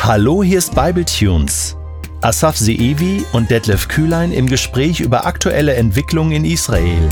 Hallo, hier ist Bibletunes. Asaf Seevi und Detlef Kühlein im Gespräch über aktuelle Entwicklungen in Israel.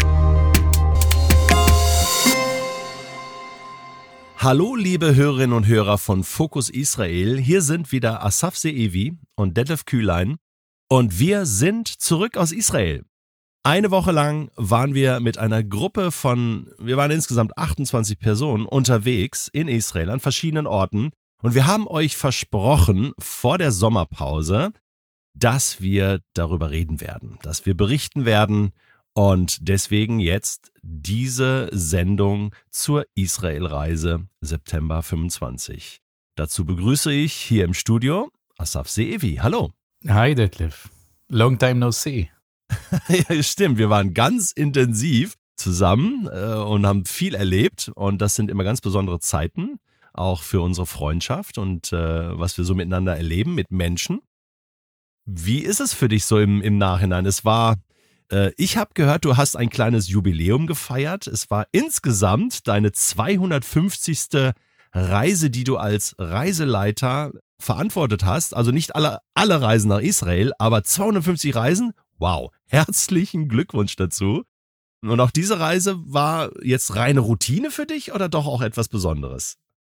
Hallo, liebe Hörerinnen und Hörer von Fokus Israel. Hier sind wieder Asaf Seevi und Detlef Kühlein und wir sind zurück aus Israel. Eine Woche lang waren wir mit einer Gruppe wir waren insgesamt 28 Personen unterwegs in Israel an verschiedenen Orten. Und wir haben euch versprochen vor der Sommerpause, dass wir darüber reden werden, dass wir berichten werden und deswegen jetzt diese Sendung zur Israelreise September 25. Dazu begrüße ich hier im Studio Asaf Seevi. Hallo. Hi Detlef. Long time no see. Ja, stimmt. Wir waren ganz intensiv zusammen und haben viel erlebt und das sind immer ganz besondere Zeiten. Auch für unsere Freundschaft und was wir so miteinander erleben mit Menschen. Wie ist es für dich so im Nachhinein? Ich habe gehört, du hast ein kleines Jubiläum gefeiert. Es war insgesamt deine 250. Reise, die du als Reiseleiter verantwortet hast. Also nicht alle Reisen nach Israel, aber 250 Reisen. Wow, herzlichen Glückwunsch dazu. Und auch diese Reise war jetzt reine Routine für dich oder doch auch etwas Besonderes?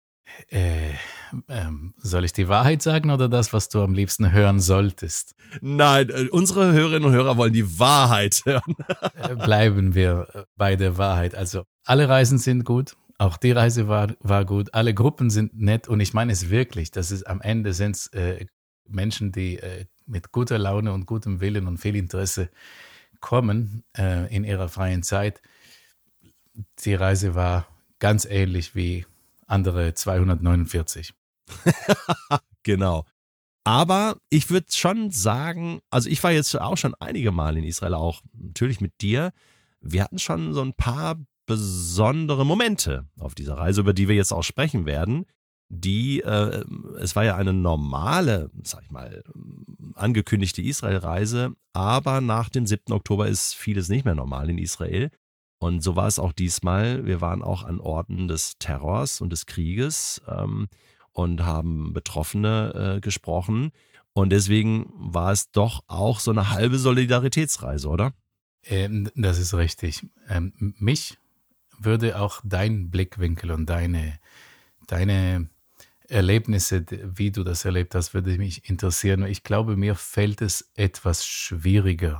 Soll ich die Wahrheit sagen oder das, was du am liebsten hören solltest? Nein, unsere Hörerinnen und Hörer wollen die Wahrheit hören. Bleiben wir bei der Wahrheit. Also alle Reisen sind gut, auch die Reise war gut, alle Gruppen sind nett und ich meine es wirklich, am Ende sind es Menschen, die mit guter Laune und gutem Willen und viel Interesse kommen in ihrer freien Zeit. Die Reise war ganz ähnlich wie andere 249. Genau. Aber ich würde schon sagen, also ich war jetzt auch schon einige Mal in Israel, auch natürlich mit dir. Wir hatten schon so ein paar besondere Momente auf dieser Reise, über die wir jetzt auch sprechen werden. Es war ja eine normale, sag ich mal, angekündigte Israel-Reise, aber nach dem 7. Oktober ist vieles nicht mehr normal in Israel. Und so war es auch diesmal. Wir waren auch an Orten des Terrors und des Krieges und haben Betroffene gesprochen. Und deswegen war es doch auch so eine halbe Solidaritätsreise, oder? Das ist richtig. Mich würde auch dein Blickwinkel und deine Erlebnisse, wie du das erlebt hast, würde mich interessieren. Ich glaube, mir fällt es etwas schwieriger,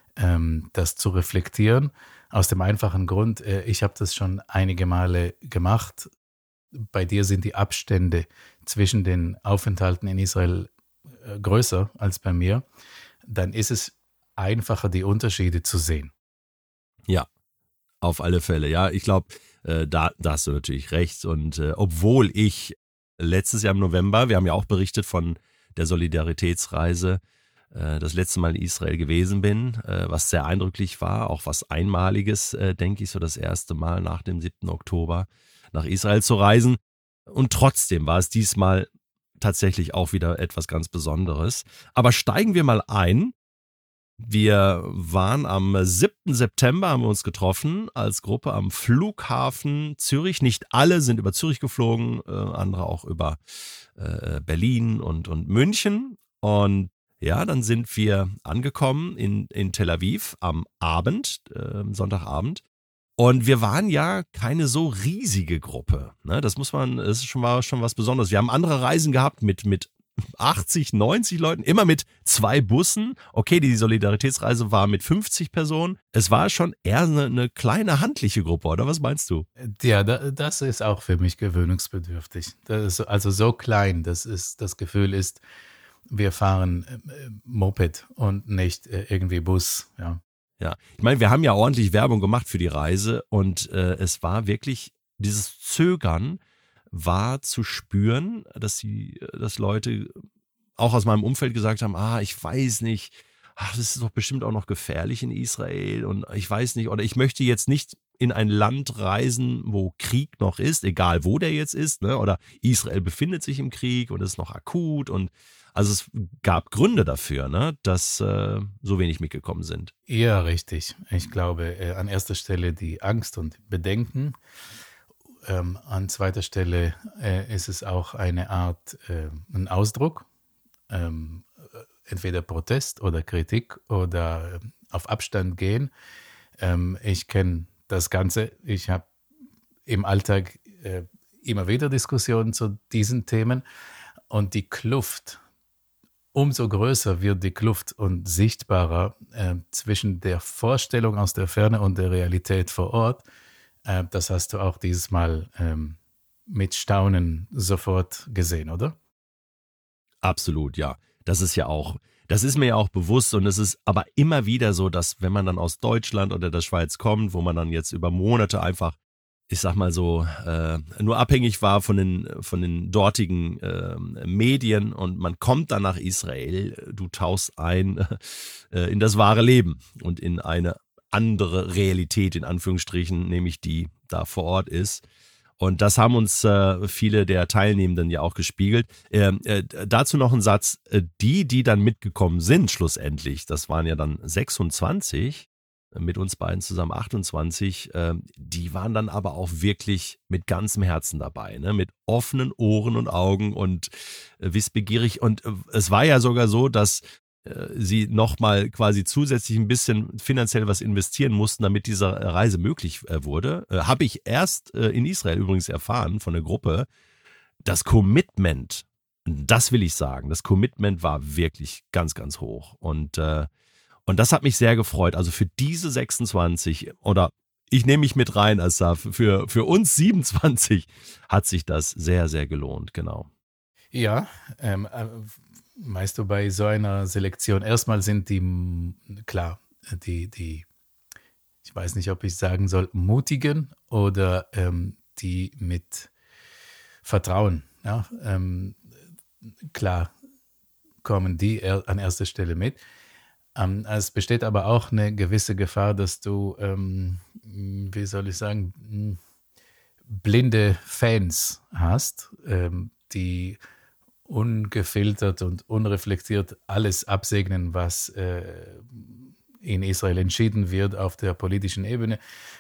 das zu reflektieren. Aus dem einfachen Grund, ich habe das schon einige Male gemacht. Bei dir sind die Abstände zwischen den Aufenthalten in Israel größer als bei mir. Dann ist es einfacher, die Unterschiede zu sehen. Ja, auf alle Fälle. Ja, ich glaube, da hast du natürlich recht. Und obwohl ich letztes Jahr im November, wir haben ja auch berichtet von der Solidaritätsreise, das letzte Mal in Israel gewesen bin, was sehr eindrücklich war, auch was Einmaliges, denke ich, so das erste Mal nach dem 7. Oktober nach Israel zu reisen. Und trotzdem war es diesmal tatsächlich auch wieder etwas ganz Besonderes. Aber steigen wir mal ein. Wir waren am 7. September, haben wir uns getroffen als Gruppe am Flughafen Zürich. Nicht alle sind über Zürich geflogen, andere auch über Berlin und München. Und ja, dann sind wir angekommen in Tel Aviv am Abend, Sonntagabend. Und wir waren ja keine so riesige Gruppe. Ne? Das ist schon was Besonderes. Wir haben andere Reisen gehabt mit 80, 90 Leuten, immer mit 2 Bussen. Okay, die Solidaritätsreise war mit 50 Personen. Es war schon eher eine kleine handliche Gruppe, oder was meinst du? Ja, das ist auch für mich gewöhnungsbedürftig. Das ist also so klein, das Gefühl ist, wir fahren Moped und nicht irgendwie Bus. Ja, ich meine, wir haben ja ordentlich Werbung gemacht für die Reise und es war wirklich, dieses Zögern war zu spüren, dass Leute auch aus meinem Umfeld gesagt haben, ich weiß nicht, das ist doch bestimmt auch noch gefährlich in Israel und ich weiß nicht, oder ich möchte jetzt nicht in ein Land reisen, wo Krieg noch ist, egal wo der jetzt ist, ne? Oder Israel befindet sich im Krieg und ist noch akut und also es gab Gründe dafür, ne, dass so wenig mitgekommen sind. Ja, richtig. Ich glaube, an erster Stelle die Angst und Bedenken. an zweiter Stelle ist es auch eine Art, ein Ausdruck, entweder Protest oder Kritik oder auf Abstand gehen. Ich kenne das Ganze. Ich habe im Alltag immer wieder Diskussionen zu diesen Themen und die Kluft, umso größer wird die Kluft und sichtbarer zwischen der Vorstellung aus der Ferne und der Realität vor Ort. Das hast du auch dieses Mal mit Staunen sofort gesehen, oder? Absolut, ja. Das ist mir ja auch bewusst und es ist aber immer wieder so, dass wenn man dann aus Deutschland oder der Schweiz kommt, wo man dann jetzt über Monate einfach, ich sag mal so, nur abhängig war von den dortigen Medien und man kommt dann nach Israel, du tauchst ein in das wahre Leben und in eine andere Realität, in Anführungsstrichen, nämlich die da vor Ort ist. Und das haben uns viele der Teilnehmenden ja auch gespiegelt. Dazu noch ein Satz, die dann mitgekommen sind schlussendlich, das waren ja dann 26, mit uns beiden zusammen 28, die waren dann aber auch wirklich mit ganzem Herzen dabei, ne? Mit offenen Ohren und Augen und wissbegierig. Und es war ja sogar so, dass sie nochmal quasi zusätzlich ein bisschen finanziell was investieren mussten, damit diese Reise möglich wurde. Habe ich erst in Israel übrigens erfahren von der Gruppe. Das Commitment, das will ich sagen, das Commitment war wirklich ganz, ganz hoch. Und das hat mich sehr gefreut. Also für diese 26 oder ich nehme mich mit rein, Asaf, für uns 27 hat sich das sehr, sehr gelohnt, genau. Ja, weißt du, bei so einer Selektion, erstmal sind die, klar, die, ich weiß nicht, ob ich sagen soll, mutigen oder die mit Vertrauen, ja, klar, kommen die an erster Stelle mit. Es besteht aber auch eine gewisse Gefahr, dass du, wie soll ich sagen, blinde Fans hast, die ungefiltert und unreflektiert alles absegnen, was in Israel entschieden wird auf der politischen Ebene.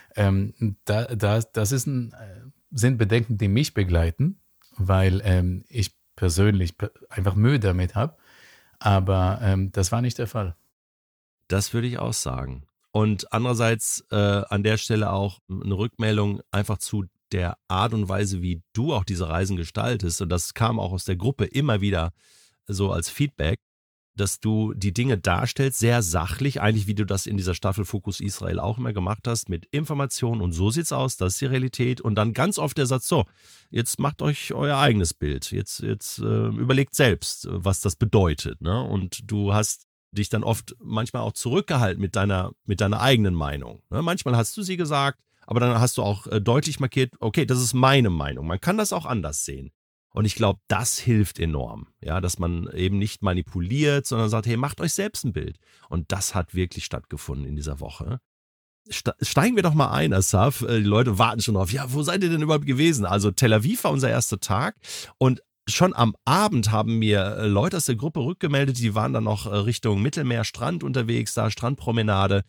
Das sind Bedenken, die mich begleiten, weil ich persönlich einfach Mühe damit habe. Aber das war nicht der Fall. Das würde ich auch sagen. Und andererseits an der Stelle auch eine Rückmeldung einfach zu der Art und Weise, wie du auch diese Reisen gestaltest. Und das kam auch aus der Gruppe immer wieder so als Feedback, dass du die Dinge darstellst, sehr sachlich, eigentlich wie du das in dieser Staffel Fokus Israel auch immer gemacht hast, mit Informationen und so sieht's aus, das ist die Realität. Und dann ganz oft der Satz, so, jetzt macht euch euer eigenes Bild, jetzt überlegt selbst, was das bedeutet. Ne? Und du hast dich dann oft manchmal auch zurückgehalten mit deiner eigenen Meinung. Ne? Manchmal hast du sie gesagt, aber dann hast du auch deutlich markiert, okay, das ist meine Meinung. Man kann das auch anders sehen. Und ich glaube, das hilft enorm, ja, dass man eben nicht manipuliert, sondern sagt, hey, macht euch selbst ein Bild. Und das hat wirklich stattgefunden in dieser Woche. Steigen wir doch mal ein, Asaf. Die Leute warten schon drauf. Ja, wo seid ihr denn überhaupt gewesen? Also Tel Aviv war unser erster Tag und schon am Abend haben mir Leute aus der Gruppe rückgemeldet, die waren dann noch Richtung Mittelmeerstrand unterwegs, da Strandpromenade.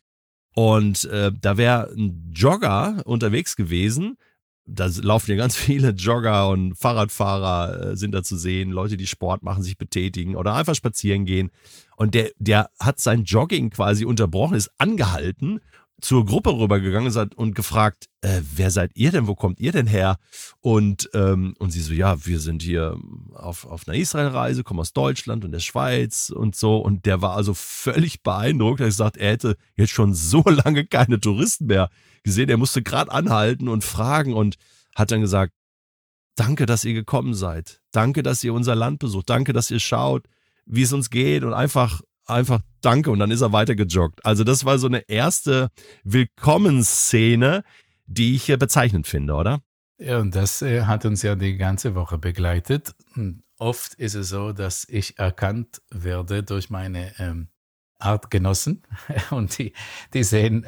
Und da wäre ein Jogger unterwegs gewesen. Da laufen ja ganz viele Jogger und Fahrradfahrer sind da zu sehen, Leute, die Sport machen, sich betätigen oder einfach spazieren gehen. Und der hat sein Jogging quasi unterbrochen, ist angehalten, zur Gruppe rübergegangen und gefragt, wer seid ihr denn, wo kommt ihr denn her? Und sie so, ja, wir sind hier auf einer Israelreise, kommen aus Deutschland und der Schweiz und so. Und der war also völlig beeindruckt. Er hat gesagt, er hätte jetzt schon so lange keine Touristen mehr gesehen. Er musste gerade anhalten und fragen und hat dann gesagt, danke, dass ihr gekommen seid. Danke, dass ihr unser Land besucht. Danke, dass ihr schaut, wie es uns geht und einfach danke. Und dann ist er weiter gejoggt. Also das war so eine erste Willkommensszene, die ich bezeichnend finde, oder? Ja, und das hat uns ja die ganze Woche begleitet. Und oft ist es so, dass ich erkannt werde durch meine Artgenossen und die sehen,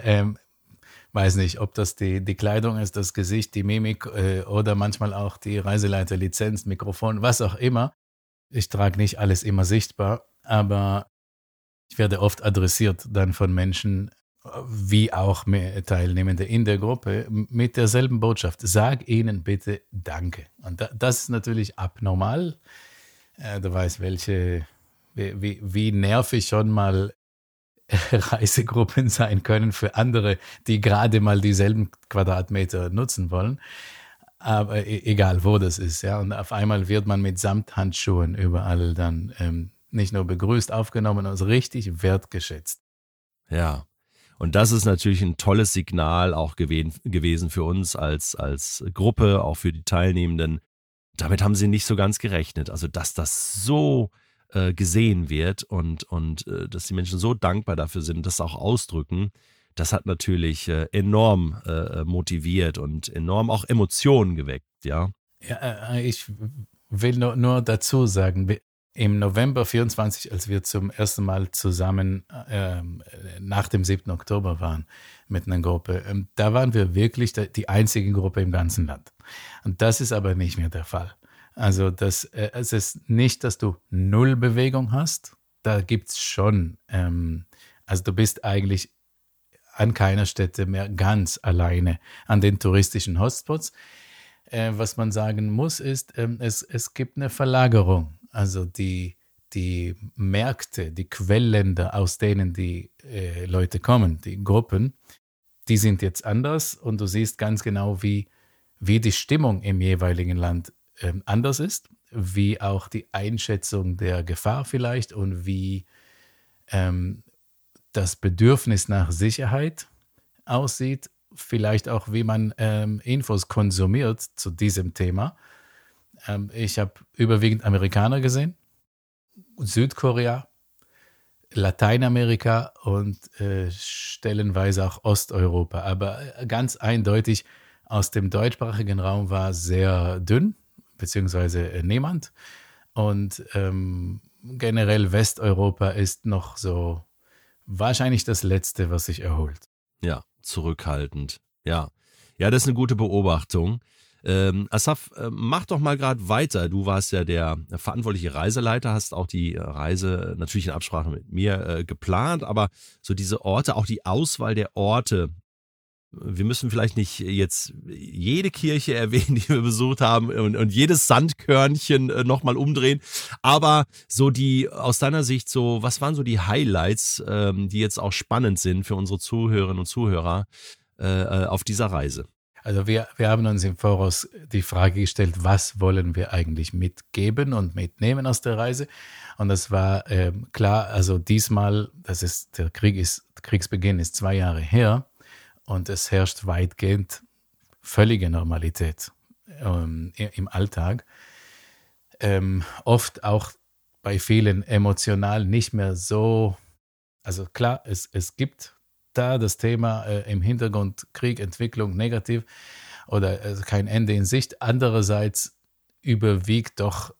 weiß nicht, ob das die Kleidung ist, das Gesicht, die Mimik oder manchmal auch die Reiseleiterlizenz, Mikrofon, was auch immer. Ich trage nicht alles immer sichtbar, aber ich werde oft adressiert dann von Menschen wie auch mehr Teilnehmende in der Gruppe, mit derselben Botschaft. Sag ihnen bitte Danke. Und das ist natürlich abnormal. Du weißt, wie nervig schon mal Reisegruppen sein können für andere, die gerade mal dieselben Quadratmeter nutzen wollen. Aber egal, wo das ist. Ja. Und auf einmal wird man mit Samthandschuhen überall dann nicht nur begrüßt, aufgenommen, sondern richtig wertgeschätzt. Ja. Und das ist natürlich ein tolles Signal auch gewesen für uns als Gruppe, auch für die Teilnehmenden. Damit haben sie nicht so ganz gerechnet. Also, dass das so gesehen wird und dass die Menschen so dankbar dafür sind, das auch ausdrücken, das hat natürlich enorm motiviert und enorm auch Emotionen geweckt, ja. Ja, ich will nur dazu sagen, im November 24, als wir zum ersten Mal zusammen nach dem 7. Oktober waren mit einer Gruppe, da waren wir wirklich die einzige Gruppe im ganzen Land. Und das ist aber nicht mehr der Fall. Also es ist nicht, dass du null Bewegung hast. Da gibt es schon, also du bist eigentlich an keiner Stätte mehr ganz alleine an den touristischen Hotspots. Was man sagen muss, ist, es gibt eine Verlagerung. Also die Märkte, die Quellländer, aus denen die Leute kommen, die Gruppen, die sind jetzt anders und du siehst ganz genau, wie die Stimmung im jeweiligen Land anders ist, wie auch die Einschätzung der Gefahr vielleicht und wie das Bedürfnis nach Sicherheit aussieht, vielleicht auch, wie man Infos konsumiert zu diesem Thema. Ich habe überwiegend Amerikaner gesehen, Südkorea, Lateinamerika und stellenweise auch Osteuropa. Aber ganz eindeutig aus dem deutschsprachigen Raum war sehr dünn, beziehungsweise niemand. Und generell Westeuropa ist noch so wahrscheinlich das Letzte, was sich erholt. Ja, zurückhaltend. Ja, das ist eine gute Beobachtung. Asaf, mach doch mal gerade weiter. Du warst ja der verantwortliche Reiseleiter, hast auch die Reise natürlich in Absprache mit mir geplant, aber so diese Orte, auch die Auswahl der Orte, wir müssen vielleicht nicht jetzt jede Kirche erwähnen, die wir besucht haben und jedes Sandkörnchen nochmal umdrehen, aber so aus deiner Sicht so, was waren so die Highlights, die jetzt auch spannend sind für unsere Zuhörerinnen und Zuhörer auf dieser Reise? Also wir haben uns im Voraus die Frage gestellt, was wollen wir eigentlich mitgeben und mitnehmen aus der Reise? Und das war klar, also diesmal, der Kriegsbeginn ist 2 Jahre her und es herrscht weitgehend völlige Normalität im Alltag. Oft auch bei vielen emotional nicht mehr so, also klar, es gibt da das Thema im Hintergrund Krieg, Entwicklung, negativ oder kein Ende in Sicht. Andererseits überwiegt doch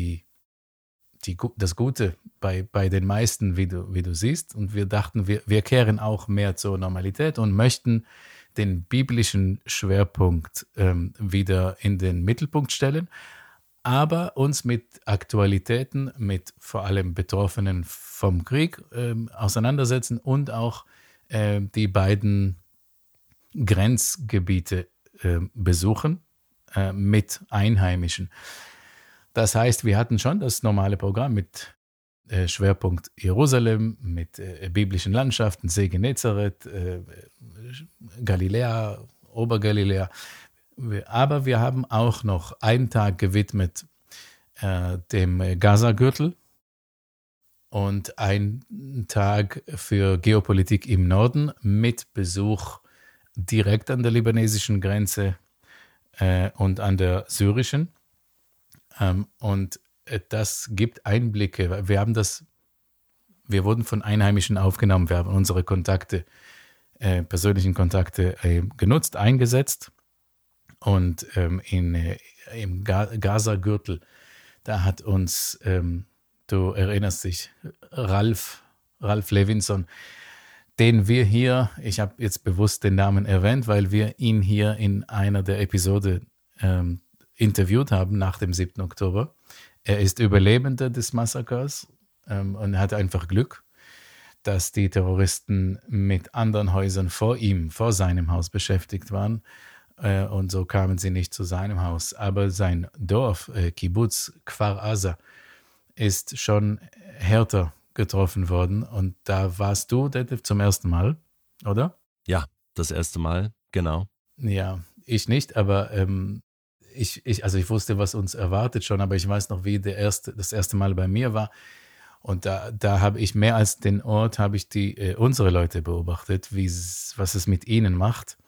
das Gute bei den meisten, wie du siehst. Und wir dachten, wir kehren auch mehr zur Normalität und möchten den biblischen Schwerpunkt wieder in den Mittelpunkt stellen, aber uns mit Aktualitäten, mit vor allem Betroffenen vom Krieg auseinandersetzen und auch die beiden Grenzgebiete besuchen mit Einheimischen. Das heißt, wir hatten schon das normale Programm mit Schwerpunkt Jerusalem, mit biblischen Landschaften, See Genezareth, Galiläa, Obergaliläa. Aber wir haben auch noch einen Tag gewidmet dem Gazagürtel und einen Tag für Geopolitik im Norden mit Besuch direkt an der libanesischen Grenze und an der syrischen. Und das gibt Einblicke. Wir wurden von Einheimischen aufgenommen, wir haben unsere persönlichen Kontakte genutzt, eingesetzt. Und im Gaza-Gürtel, da hat uns, du erinnerst dich, Ralf Levinson, den wir hier, ich habe jetzt bewusst den Namen erwähnt, weil wir ihn hier in einer der Episode interviewt haben nach dem 7. Oktober. Er ist Überlebender des Massakers und hat einfach Glück, dass die Terroristen mit anderen Häusern vor seinem Haus beschäftigt waren. Und so kamen sie nicht zu seinem Haus. Aber sein Dorf, Kibbutz Kfar Aza, ist schon härter getroffen worden. Und da warst du zum ersten Mal, oder? Ja, das erste Mal, genau. Ja, ich nicht, aber also ich wusste, was uns erwartet schon, aber ich weiß noch, wie das erste Mal bei mir war. Und da habe ich mehr als den Ort, habe ich unsere Leute beobachtet, was es mit ihnen macht.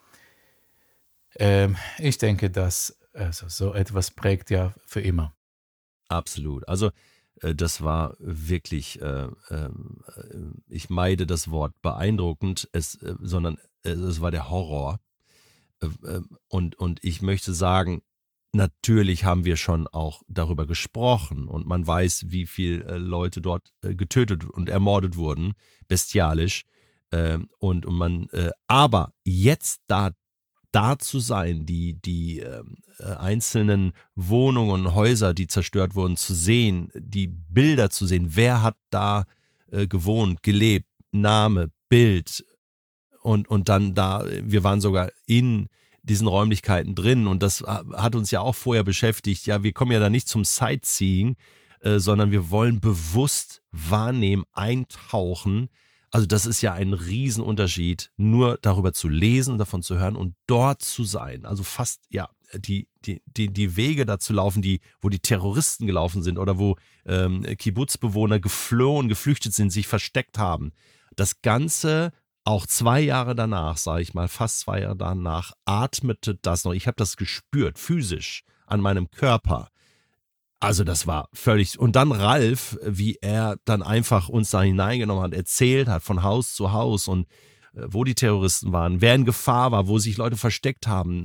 Ich denke, dass so etwas prägt ja für immer. Absolut. Also das war wirklich, ich meide das Wort beeindruckend, sondern es war der Horror. Und ich möchte sagen, natürlich haben wir schon auch darüber gesprochen und man weiß, wie viele Leute dort getötet und ermordet wurden, bestialisch. Aber jetzt da zu sein, die einzelnen Wohnungen und Häuser, die zerstört wurden, zu sehen, die Bilder zu sehen, wer hat da gewohnt, gelebt, Name, Bild und dann wir waren sogar in diesen Räumlichkeiten drin und das hat uns ja auch vorher beschäftigt. Ja, wir kommen ja da nicht zum Sightseeing, sondern wir wollen bewusst wahrnehmen, eintauchen. Also das ist ja ein Riesenunterschied, nur darüber zu lesen und davon zu hören und dort zu sein. Also fast, ja, die Wege da zu laufen, wo die Terroristen gelaufen sind oder wo Kibbutzbewohner geflüchtet sind, sich versteckt haben. Das Ganze auch 2 Jahre danach, sage ich mal, fast 2 Jahre danach, atmete das noch. Ich habe das gespürt, physisch, an meinem Körper. Also das war völlig... Und dann Ralf, wie er dann einfach uns da hineingenommen hat, erzählt hat von Haus zu Haus und wo die Terroristen waren, wer in Gefahr war, wo sich Leute versteckt haben,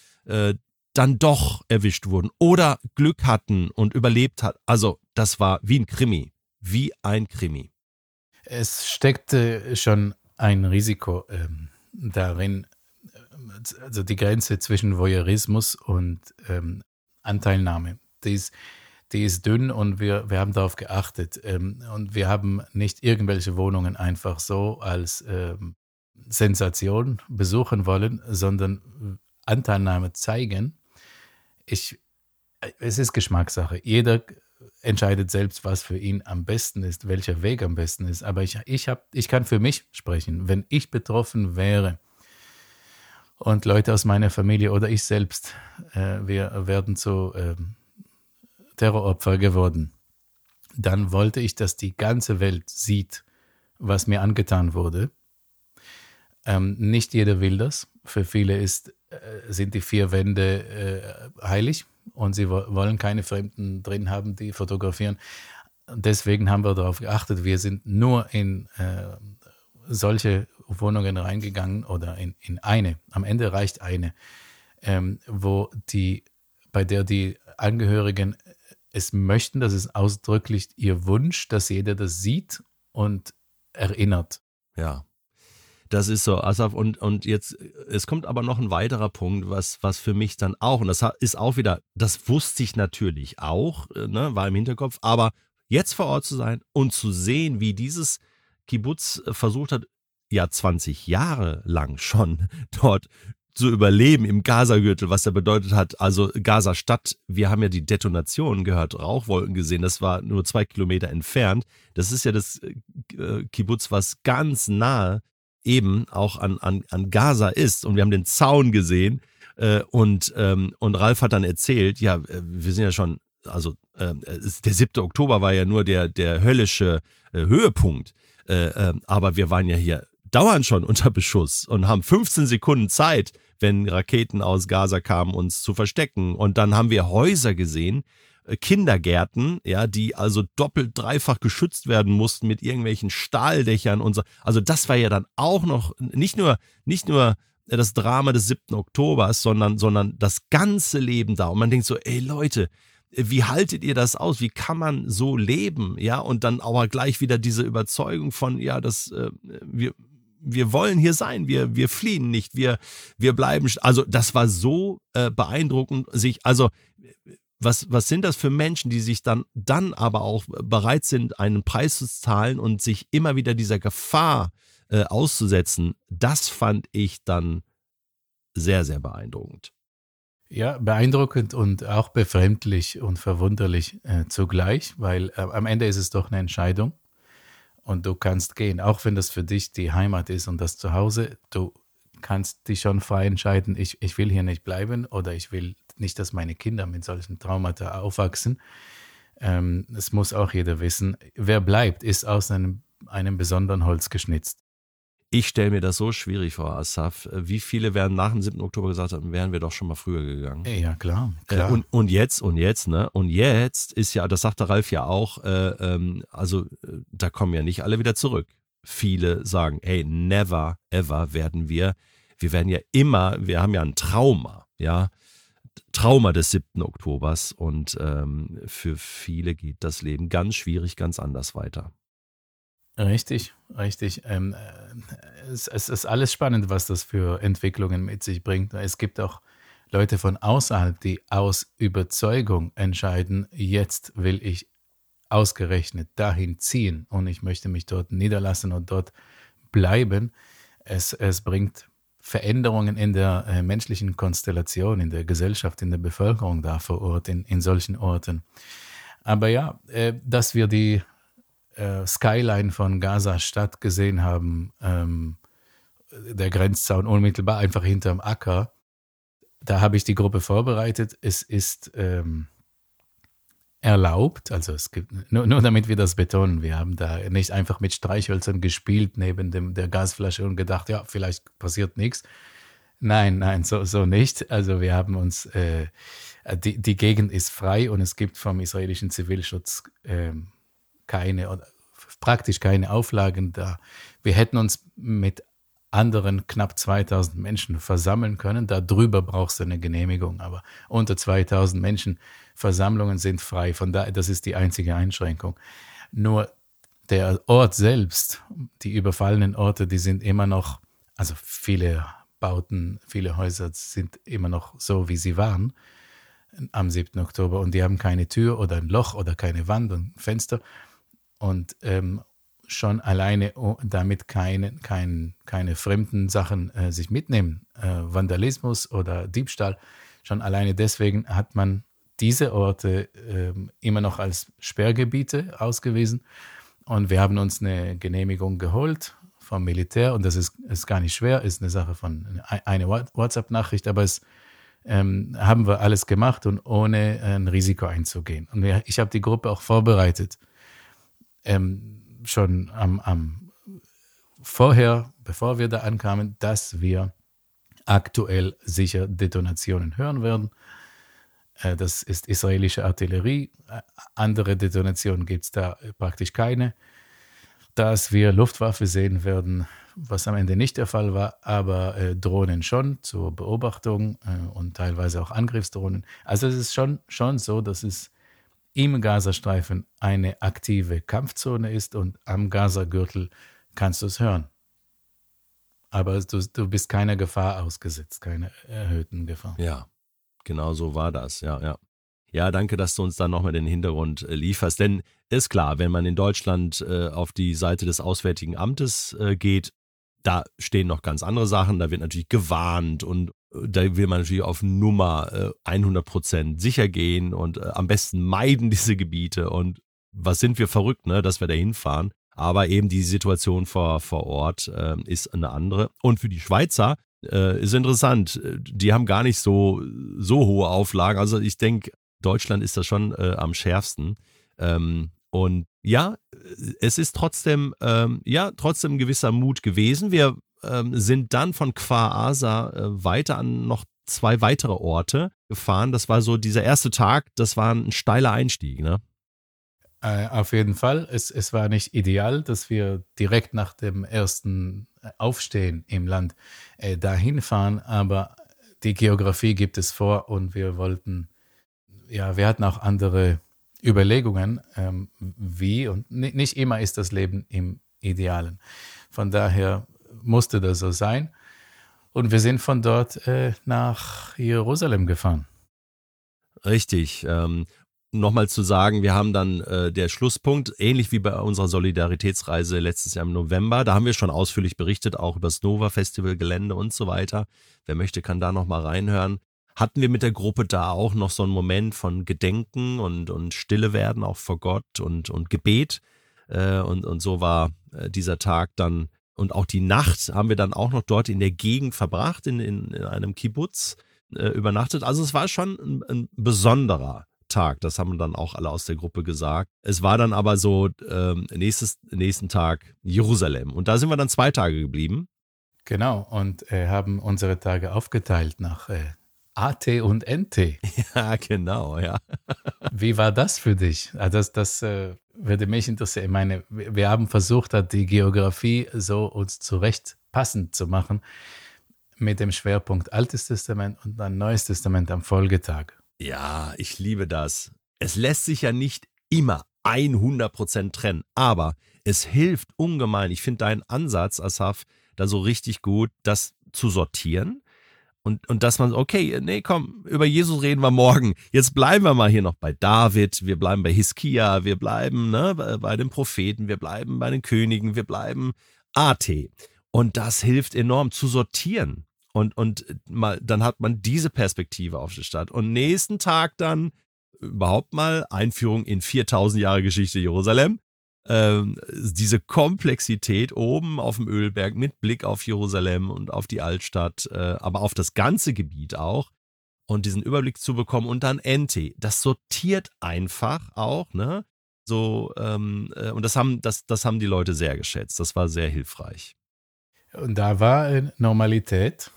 dann doch erwischt wurden oder Glück hatten und überlebt hat. Also das war wie ein Krimi, wie ein Krimi. Es steckte schon ein Risiko darin, also die Grenze zwischen Voyeurismus und Anteilnahme, die ist dünn und wir haben darauf geachtet und wir haben nicht irgendwelche Wohnungen einfach so als Sensation besuchen wollen, sondern Anteilnahme zeigen. Es ist Geschmackssache. Jeder entscheidet selbst, was für ihn am besten ist, welcher Weg am besten ist. Aber ich kann für mich sprechen. Wenn ich betroffen wäre und Leute aus meiner Familie oder ich selbst, wir werden zu Terroropfer geworden, dann wollte ich, dass die ganze Welt sieht, was mir angetan wurde. Nicht jeder will das. Für viele sind die 4 Wände heilig und sie wollen keine Fremden drin haben, die fotografieren. Deswegen haben wir darauf geachtet, wir sind nur in solche Wohnungen reingegangen oder in eine, am Ende reicht eine, bei der die Angehörigen es möchten, das ist ausdrücklich ihr Wunsch, dass jeder das sieht und erinnert. Ja. Das ist so, Asaf, und jetzt, es kommt aber noch ein weiterer Punkt, was für mich dann auch, und das ist auch wieder, das wusste ich natürlich auch, ne, war im Hinterkopf, aber jetzt vor Ort zu sein und zu sehen, wie dieses Kibbutz versucht hat, ja 20 Jahre lang schon dort zu überleben im Gazagürtel, was da bedeutet hat, also Gaza-Stadt, wir haben ja die Detonation gehört, Rauchwolken gesehen, das war nur 2 Kilometer entfernt, das ist ja das Kibbutz, was ganz nahe eben auch an Gaza ist und wir haben den Zaun gesehen und Ralf hat dann erzählt, ja, wir sind ja schon, also der 7. Oktober war ja nur der höllische Höhepunkt, aber wir waren ja hier dauernd schon unter Beschuss und haben 15 Sekunden Zeit, wenn Raketen aus Gaza kamen, uns zu verstecken und dann haben wir Häuser gesehen, Kindergärten, ja, die also doppelt, dreifach geschützt werden mussten mit irgendwelchen Stahldächern und so. Also das war ja dann auch noch nicht nur das Drama des 7. Oktobers, sondern das ganze Leben da. Und man denkt so, ey Leute, wie haltet ihr das aus? Wie kann man so leben? Ja, und dann aber gleich wieder diese Überzeugung von, ja, dass wir wollen hier sein, wir fliehen nicht, wir bleiben. Also das war so beeindruckend, was sind das für Menschen, die sich dann aber auch bereit sind, einen Preis zu zahlen und sich immer wieder dieser Gefahr auszusetzen? Das fand ich dann sehr, sehr beeindruckend. Ja, beeindruckend und auch befremdlich und verwunderlich zugleich, weil am Ende ist es doch eine Entscheidung und du kannst gehen, auch wenn das für dich die Heimat ist und das Zuhause. Du kannst dich schon frei entscheiden, ich will hier nicht bleiben oder ich will nicht, dass meine Kinder mit solchen Traumata aufwachsen. Es muss auch jeder wissen, wer bleibt, ist aus einem besonderen Holz geschnitzt. Ich stelle mir das so schwierig vor, Asaf. Wie viele werden nach dem 7. Oktober gesagt haben, wären wir doch schon mal früher gegangen. Ja, klar. Und jetzt, ne? Und jetzt ist ja, das sagte Ralf ja auch, da kommen ja nicht alle wieder zurück. Viele sagen, hey, never ever wir werden ja immer, wir haben ja ein Trauma, ja. Trauma des 7. Oktobers und für viele geht das Leben ganz schwierig, ganz anders weiter. Richtig. Es ist alles spannend, was das für Entwicklungen mit sich bringt. Es gibt auch Leute von außerhalb, die aus Überzeugung entscheiden, jetzt will ich ausgerechnet dahin ziehen und ich möchte mich dort niederlassen und dort bleiben. Es bringt Veränderungen in der menschlichen Konstellation, in der Gesellschaft, in der Bevölkerung da vor Ort, in solchen Orten. Aber ja, dass wir die Skyline von Gaza-Stadt gesehen haben, der Grenzzaun unmittelbar einfach hinterm Acker, da habe ich die Gruppe vorbereitet. Es ist erlaubt, also es gibt, nur damit wir das betonen, wir haben da nicht einfach mit Streichhölzern gespielt neben der Gasflasche und gedacht, ja, vielleicht passiert nichts. Nein, so nicht. Also wir haben uns, die Gegend ist frei und es gibt vom israelischen Zivilschutz praktisch keine Auflagen da. Wir hätten uns mit anderen knapp 2000 Menschen versammeln können. Darüber brauchst du eine Genehmigung, aber unter 2000 Menschen Versammlungen sind frei. Von daher, das ist die einzige Einschränkung. Nur der Ort selbst, die überfallenen Orte, die sind immer noch, also viele Bauten, viele Häuser sind immer noch so, wie sie waren am 7. Oktober und die haben keine Tür oder ein Loch oder keine Wand und Fenster. Und schon alleine, damit keine fremden Sachen sich mitnehmen, Vandalismus oder Diebstahl, schon alleine deswegen hat man diese Orte immer noch als Sperrgebiete ausgewiesen. Und wir haben uns eine Genehmigung geholt vom Militär und das ist gar nicht schwer, ist eine Sache von eine WhatsApp-Nachricht, aber es haben wir alles gemacht und ohne ein Risiko einzugehen. Und ich habe die Gruppe auch vorbereitet. Schon vorher, bevor wir da ankamen, dass wir aktuell sicher Detonationen hören werden. Das ist israelische Artillerie. Andere Detonationen gibt es da praktisch keine. Dass wir Luftwaffe sehen werden, was am Ende nicht der Fall war, aber Drohnen schon zur Beobachtung und teilweise auch Angriffsdrohnen. Also es ist schon so, dass es im Gazastreifen eine aktive Kampfzone ist und am Gazagürtel kannst du es hören. Aber du bist keiner Gefahr ausgesetzt, keiner erhöhten Gefahr. Ja, genau so war das, ja. Ja, danke, dass du uns da nochmal den Hintergrund lieferst. Denn ist klar, wenn man in Deutschland auf die Seite des Auswärtigen Amtes geht, da stehen noch ganz andere Sachen. Da wird natürlich gewarnt und da will man natürlich auf Nummer 100% sicher gehen und am besten meiden diese Gebiete. Und was sind wir verrückt, ne, dass wir da hinfahren. Aber eben die Situation vor Ort ist eine andere. Und für die Schweizer ist interessant. Die haben gar nicht so hohe Auflagen. Also ich denke, Deutschland ist da schon am schärfsten. Und ja, es ist trotzdem ein gewisser Mut gewesen. Wir sind dann von Kfar Aza weiter an noch 2 weitere Orte gefahren. Das war so dieser erste Tag, das war ein steiler Einstieg, ne? Auf jeden Fall. Es war nicht ideal, dass wir direkt nach dem ersten Aufstehen im Land dahin fahren, aber die Geografie gibt es vor und wir hatten auch andere Überlegungen, wie und nicht immer ist das Leben im Idealen. Von daher musste das so sein. Und wir sind von dort nach Jerusalem gefahren. Richtig. Nochmal zu sagen, wir haben dann der Schlusspunkt, ähnlich wie bei unserer Solidaritätsreise letztes Jahr im November, da haben wir schon ausführlich berichtet, auch über das Nova-Festival-Gelände und so weiter. Wer möchte, kann da nochmal reinhören. Hatten wir mit der Gruppe da auch noch so einen Moment von Gedenken und Stille werden, auch vor Gott und Gebet. Und so war dieser Tag dann und auch die Nacht haben wir dann auch noch dort in der Gegend verbracht, in einem Kibbutz übernachtet. Also es war schon ein besonderer Tag, das haben dann auch alle aus der Gruppe gesagt. Es war dann aber so nächsten Tag Jerusalem und da sind wir dann 2 Tage geblieben. Genau, und haben unsere Tage aufgeteilt nach AT und NT. Ja, genau, ja. Wie war das für dich? Das würde mich interessieren. Ich meine, wir haben versucht, die Geografie so uns zurecht passend zu machen mit dem Schwerpunkt Altes Testament und dann Neues Testament am Folgetag. Ja, ich liebe das. Es lässt sich ja nicht immer 100% trennen, aber es hilft ungemein. Ich finde deinen Ansatz, Asaf, da so richtig gut, das zu sortieren. Und dass man, okay, nee, komm, über Jesus reden wir morgen. Jetzt bleiben wir mal hier noch bei David, wir bleiben bei Hiskia, wir bleiben bei den Propheten, wir bleiben bei den Königen, wir bleiben AT. Und das hilft enorm zu sortieren. Und mal, dann hat man diese Perspektive auf die Stadt. Und nächsten Tag dann überhaupt mal Einführung in 4000 Jahre Geschichte Jerusalem. Diese Komplexität oben auf dem Ölberg mit Blick auf Jerusalem und auf die Altstadt, aber auf das ganze Gebiet auch und diesen Überblick zu bekommen und dann NT. Das sortiert einfach auch, ne? So, und das haben die Leute sehr geschätzt. Das war sehr hilfreich. Und da war Normalität,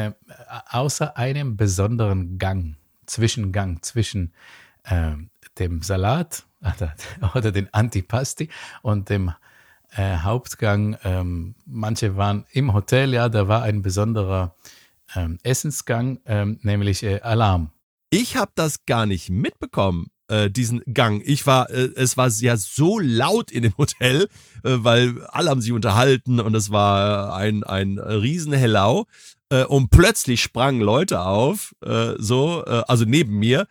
außer einem besonderen Zwischengang zwischen dem Salat oder den Antipasti und dem Hauptgang. Manche waren im Hotel, ja, da war ein besonderer Essensgang, nämlich Alarm. Ich habe das gar nicht mitbekommen, diesen Gang. Es war ja so laut in dem Hotel, weil alle haben sich unterhalten und es war ein Riesenhellau. Und plötzlich sprangen Leute auf, also neben mir,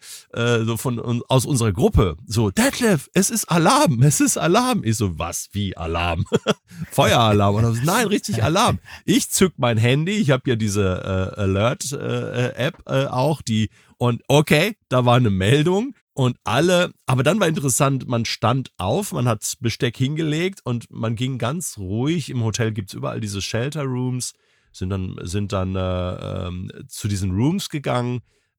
aus unserer Gruppe, so, Detlef, es ist Alarm. Ich so, was, wie Alarm? Feueralarm. Und so, nein, richtig Alarm. Ich zück mein Handy, ich habe ja diese Alert-App auch, und okay, da war eine Meldung. Und aber dann war interessant, man stand auf, man hat Besteck hingelegt und man ging ganz ruhig. Im Hotel gibt's überall diese Shelter Rooms, sind dann zu diesen Rooms gegangen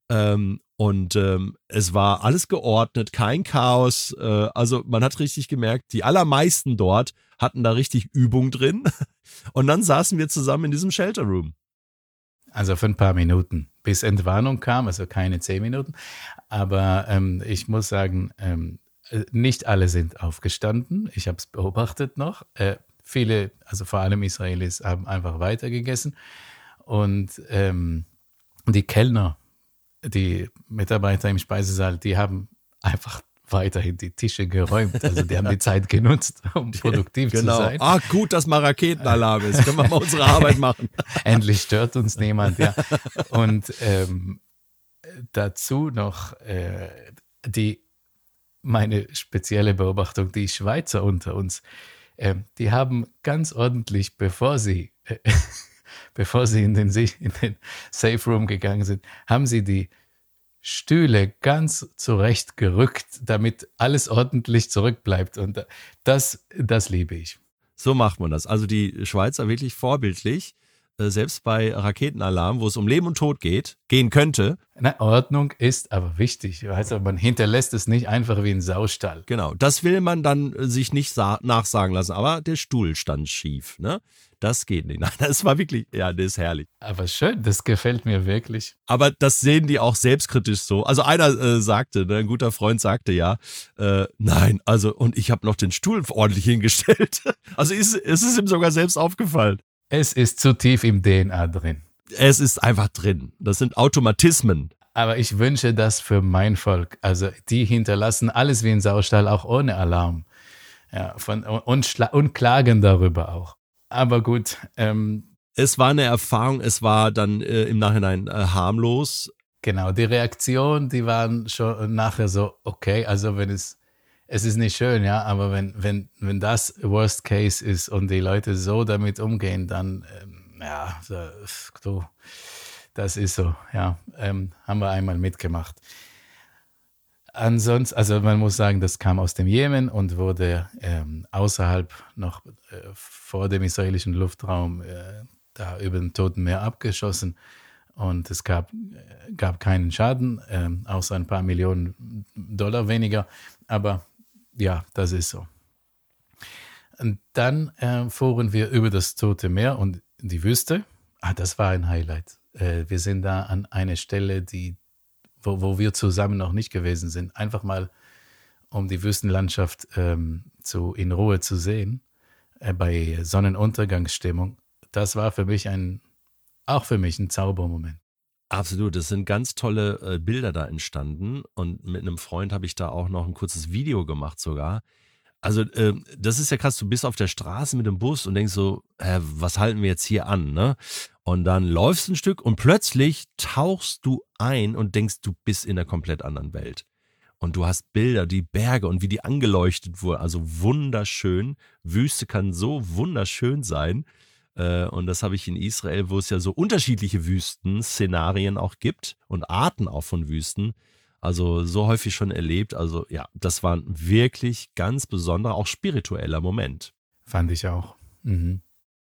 und es war alles geordnet, kein Chaos. Also man hat richtig gemerkt, die allermeisten dort hatten da richtig Übung drin. Und dann saßen wir zusammen in diesem Shelter Room. Also für ein paar Minuten, bis Entwarnung kam, also keine 10 Minuten. Aber ich muss sagen, nicht alle sind aufgestanden. Ich habe es beobachtet noch. Viele, also vor allem Israelis, haben einfach weitergegessen. Und die Kellner, die Mitarbeiter im Speisesaal, die haben einfach weiterhin die Tische geräumt. Also die haben die Zeit genutzt, um produktiv zu sein. Ah, gut, dass mal Raketenalarm ist. Können wir mal unsere Arbeit machen. Endlich stört uns niemand, ja. Und dazu noch meine spezielle Beobachtung, die Schweizer unter uns, die haben ganz ordentlich, bevor sie in den Safe Room gegangen sind, haben sie die Stühle ganz zurecht gerückt, damit alles ordentlich zurückbleibt. Und das liebe ich. So macht man das. Also die Schweizer wirklich vorbildlich, selbst bei Raketenalarm, wo es um Leben und Tod gehen könnte. Na, Ordnung ist aber wichtig. Also man hinterlässt es nicht einfach wie ein Saustall. Genau, das will man dann sich nicht nachsagen lassen. Aber der Stuhl stand schief, ne? Das geht nicht. Nein, das war wirklich, ja, das ist herrlich. Aber schön, das gefällt mir wirklich. Aber das sehen die auch selbstkritisch so. Also einer sagte, ein guter Freund sagte ja, nein, also und ich habe noch den Stuhl ordentlich hingestellt. Also es ist ihm sogar selbst aufgefallen. Es ist zu tief im DNA drin. Es ist einfach drin. Das sind Automatismen. Aber ich wünsche das für mein Volk. Also die hinterlassen alles wie ein Saustall, auch ohne Alarm. Ja, und klagen darüber auch. Aber gut. Es war eine Erfahrung, es war dann im Nachhinein harmlos. Genau, die Reaktion, die waren schon nachher so, okay, also wenn es ist nicht schön, ja, aber wenn das Worst Case ist und die Leute so damit umgehen, dann, ja, du, das ist so, ja, haben wir einmal mitgemacht. Ansonsten, also man muss sagen, das kam aus dem Jemen und wurde außerhalb noch vor dem israelischen Luftraum da über den Toten Meer abgeschossen. Und es gab keinen Schaden, außer ein paar Millionen Dollar weniger. Aber ja, das ist so. Und dann fuhren wir über das Tote Meer und die Wüste. Das war ein Highlight. Wir sind da an eine Stelle, wo wir zusammen noch nicht gewesen sind. Einfach mal, um die Wüstenlandschaft in Ruhe zu sehen, bei Sonnenuntergangsstimmung. Das war auch für mich ein Zaubermoment. Absolut, es sind ganz tolle Bilder da entstanden und mit einem Freund habe ich da auch noch ein kurzes Video gemacht sogar. Also das ist ja krass, du bist auf der Straße mit dem Bus und denkst so, was halten wir jetzt hier an, ne? Und dann läufst du ein Stück und plötzlich tauchst du ein und denkst, du bist in einer komplett anderen Welt. Und du hast Bilder, die Berge und wie die angeleuchtet wurden, also wunderschön. Wüste kann so wunderschön sein. Und das habe ich in Israel, wo es ja so unterschiedliche Wüsten-Szenarien auch gibt und Arten auch von Wüsten, also so häufig schon erlebt. Also ja, das war ein wirklich ganz besonderer, auch spiritueller Moment. Fand ich auch. Mhm.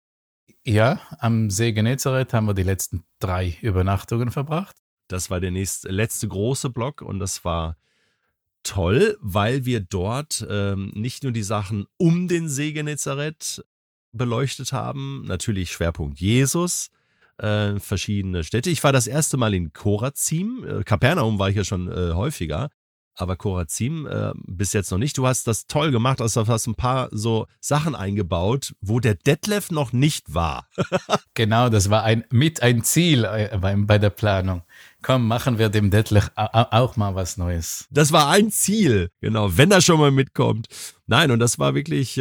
Ja, am See Genezareth haben wir die letzten 3 Übernachtungen verbracht. Das war der letzte große Block und das war toll, weil wir dort nicht nur die Sachen um den See Genezareth beleuchtet haben, natürlich Schwerpunkt Jesus, verschiedene Städte. Ich war das erste Mal in Chorazim, Kapernaum war ich ja schon häufiger, aber Chorazim bis jetzt noch nicht. Du hast das toll gemacht, also du hast ein paar so Sachen eingebaut, wo der Detlef noch nicht war. Genau, das war ein Ziel bei der Planung. Komm, machen wir dem Detlef auch mal was Neues. Das war ein Ziel, genau, wenn er schon mal mitkommt. Nein, und das war wirklich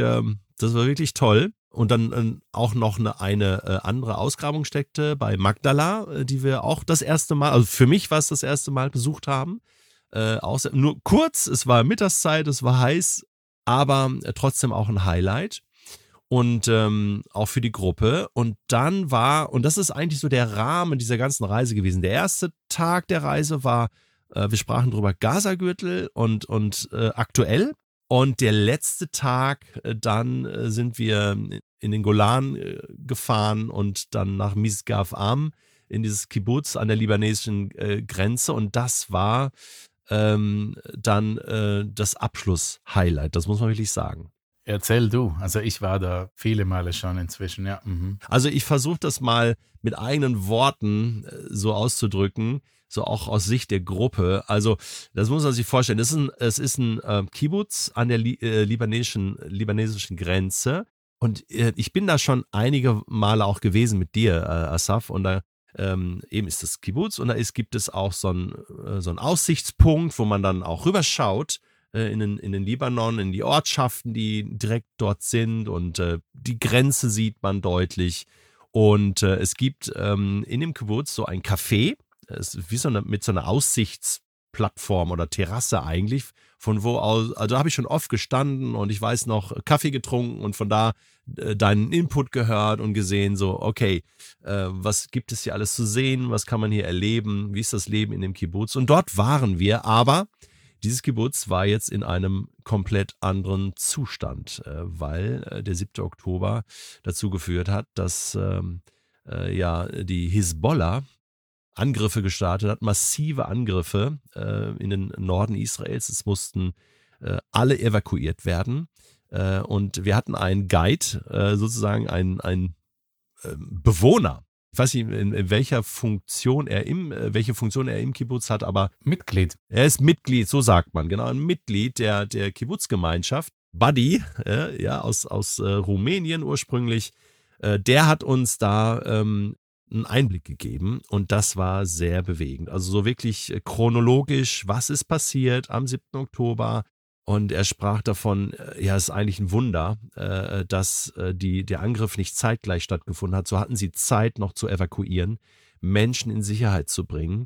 toll. Und dann auch noch eine andere Ausgrabungsstätte bei Magdala, die wir auch das erste Mal, also für mich war es das erste Mal besucht haben. Nur kurz, es war Mittagszeit, es war heiß, aber trotzdem auch ein Highlight. Und auch für die Gruppe. Und dann und das ist eigentlich so der Rahmen dieser ganzen Reise gewesen. Der erste Tag der Reise war, wir sprachen drüber, Gazagürtel und aktuell. Und der letzte Tag, dann sind wir in den Golan gefahren und dann nach Misgav Am in dieses Kibbutz an der libanesischen Grenze. Und das war dann das Abschluss-Highlight, das muss man wirklich sagen. Erzähl du. Also ich war da viele Male schon inzwischen, ja. Mhm. Also ich versuche das mal mit eigenen Worten so auszudrücken, so auch aus Sicht der Gruppe. Also das muss man sich vorstellen. Es ist ein Kibbutz an der libanesischen Grenze. Und ich bin da schon einige Male auch gewesen mit dir, Asaf. Und da eben ist das Kibbutz und gibt es auch so einen Aussichtspunkt, wo man dann auch rüberschaut in den Libanon, in die Ortschaften, die direkt dort sind und die Grenze sieht man deutlich. Und es gibt in dem Kibbutz so ein Café, es ist wie mit so einer Aussichtsplattform oder Terrasse eigentlich, von wo aus, also da habe ich schon oft gestanden und ich weiß noch, Kaffee getrunken und von da deinen Input gehört und gesehen, so, okay, was gibt es hier alles zu sehen, was kann man hier erleben, wie ist das Leben in dem Kibbutz? Und dort waren wir, aber dieses Kibbutz war jetzt in einem komplett anderen Zustand, weil der 7. Oktober dazu geführt hat, dass die Hisbollah Angriffe gestartet hat, massive Angriffe in den Norden Israels. Es mussten alle evakuiert werden. Und wir hatten einen Guide, sozusagen einen Bewohner. Ich weiß nicht, in welcher Funktion welche Funktion er im Kibbutz hat, aber Mitglied. Er ist Mitglied, so sagt man, genau, ein Mitglied der Kibbutz-Gemeinschaft. Buddy, aus Rumänien ursprünglich, der hat uns da einen Einblick gegeben und das war sehr bewegend. Also so wirklich chronologisch, was ist passiert am 7. Oktober und er sprach davon, ja, es ist eigentlich ein Wunder, dass der Angriff nicht zeitgleich stattgefunden hat. So hatten sie Zeit noch zu evakuieren, Menschen in Sicherheit zu bringen.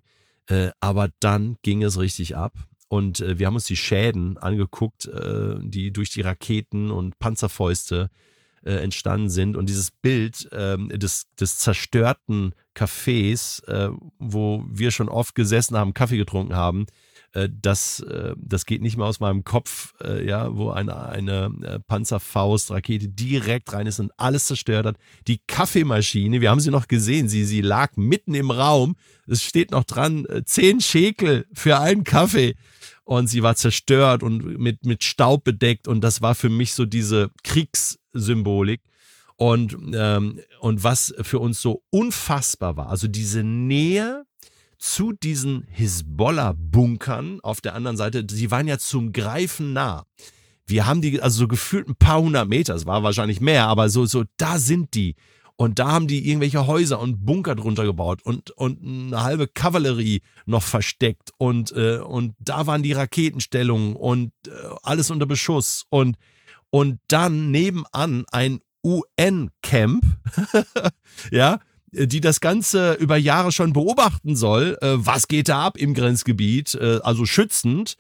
Aber dann ging es richtig ab. Und wir haben uns die Schäden angeguckt, die durch die Raketen und Panzerfäuste entstanden sind. Und dieses Bild des zerstörten Cafés, wo wir schon oft gesessen haben, Kaffee getrunken haben, das geht nicht mehr aus meinem Kopf, wo eine Panzerfaust-Rakete direkt rein ist und alles zerstört hat. Die Kaffeemaschine, wir haben sie noch gesehen, sie lag mitten im Raum. Es steht noch dran, 10 Schekel für einen Kaffee. Und sie war zerstört und mit Staub bedeckt. Und das war für mich so diese Kriegssymbolik. Und was für uns so unfassbar war, also diese Nähe zu diesen Hisbollah-Bunkern auf der anderen Seite, sie waren ja zum Greifen nah. Wir haben die, also so gefühlt ein paar hundert Meter, es war wahrscheinlich mehr, aber so, da sind die. Und da haben die irgendwelche Häuser und Bunker drunter gebaut und eine halbe Kavallerie noch versteckt. Und da waren die Raketenstellungen und alles unter Beschuss. Und dann nebenan ein UN-Camp, ja, die das Ganze über Jahre schon beobachten soll, was geht da ab im Grenzgebiet, also schützend,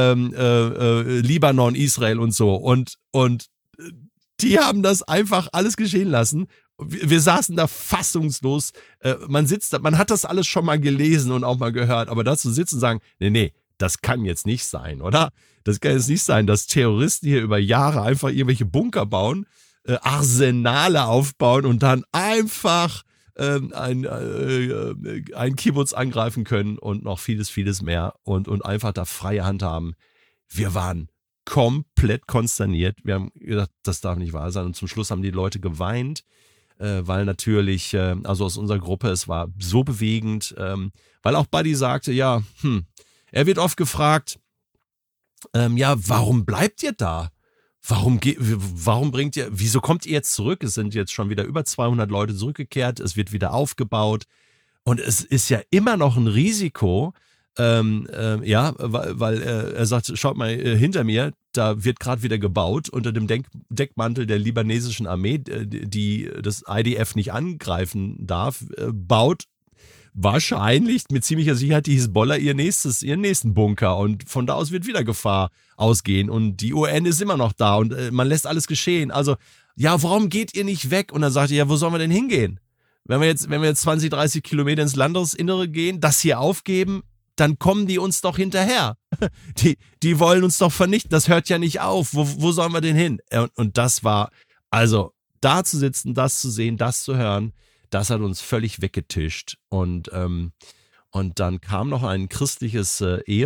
Libanon, Israel und so. Und die haben das einfach alles geschehen lassen. Wir saßen da fassungslos. Man hat das alles schon mal gelesen und auch mal gehört, aber dazu sitzen und sagen, nee, das kann jetzt nicht sein, oder? Das kann jetzt nicht sein, dass Terroristen hier über Jahre einfach irgendwelche Bunker bauen, Arsenale aufbauen und dann einfach ein Kibbutz angreifen können und noch vieles, vieles mehr und einfach da freie Hand haben. Wir waren komplett konsterniert. Wir haben gedacht, das darf nicht wahr sein. Und zum Schluss haben die Leute geweint, weil natürlich, also aus unserer Gruppe, es war so bewegend, weil auch Buddy sagte, er wird oft gefragt, warum bleibt ihr da? Wieso kommt ihr jetzt zurück? Es sind jetzt schon wieder über 200 Leute zurückgekehrt, es wird wieder aufgebaut und es ist ja immer noch ein Risiko, weil er sagt, schaut mal hinter mir, da wird gerade wieder gebaut unter dem Deckmantel der libanesischen Armee, die das IDF nicht angreifen darf, baut wahrscheinlich mit ziemlicher Sicherheit die Hisbollah ihren nächsten Bunker und von da aus wird wieder Gefahr ausgehen und die UN ist immer noch da und man lässt alles geschehen. Also, ja, warum geht ihr nicht weg? Und dann sagt ihr, ja, wo sollen wir denn hingehen? Wenn wir jetzt 20, 30 Kilometer ins Landesinnere gehen, das hier aufgeben, dann kommen die uns doch hinterher. Die wollen uns doch vernichten, das hört ja nicht auf. Wo sollen wir denn hin? Und das war, also da zu sitzen, das zu sehen, das zu hören, das hat uns völlig weggetischt. Und dann kam noch ein christliches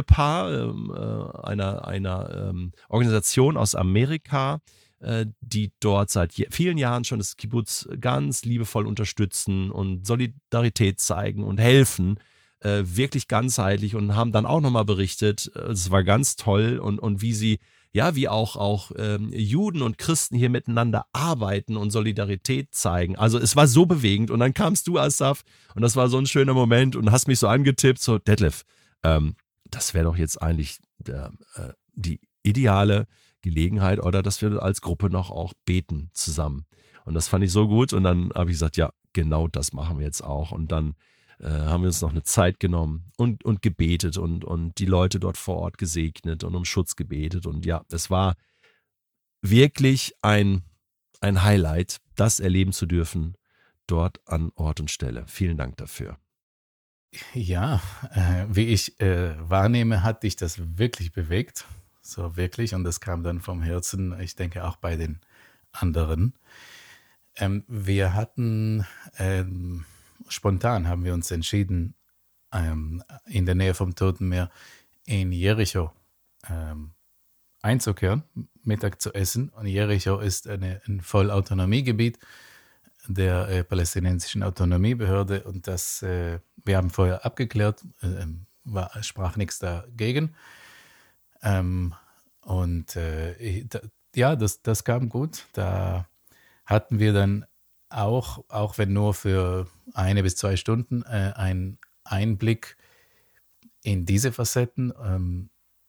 Ehepaar einer Organisation aus Amerika, die dort seit vielen Jahren schon das Kibbutz ganz liebevoll unterstützen und Solidarität zeigen und helfen, wirklich ganzheitlich und haben dann auch nochmal berichtet, es war ganz toll und wie sie, ja, wie auch Juden und Christen hier miteinander arbeiten und Solidarität zeigen. Also es war so bewegend und dann kamst du, Asaf, und das war so ein schöner Moment und hast mich so angetippt, so Detlef, das wäre doch jetzt eigentlich die ideale Gelegenheit oder dass wir als Gruppe noch auch beten zusammen. Und das fand ich so gut und dann habe ich gesagt, ja, genau das machen wir jetzt auch und dann haben wir uns noch eine Zeit genommen und gebetet und die Leute dort vor Ort gesegnet und um Schutz gebetet. Und ja, es war wirklich ein Highlight, das erleben zu dürfen, dort an Ort und Stelle. Vielen Dank dafür. Ja, wie ich wahrnehme, hat dich das wirklich bewegt. So wirklich. Und das kam dann vom Herzen, ich denke auch bei den anderen. Wir hatten... spontan haben wir uns entschieden, in der Nähe vom Toten Meer in Jericho einzukehren, Mittag zu essen. Und Jericho ist ein Vollautonomiegebiet der palästinensischen Autonomiebehörde. Und wir haben vorher abgeklärt, sprach nichts dagegen. Das kam gut. Da hatten wir dann auch wenn nur für 1 bis 2 Stunden, einen Einblick in diese Facetten.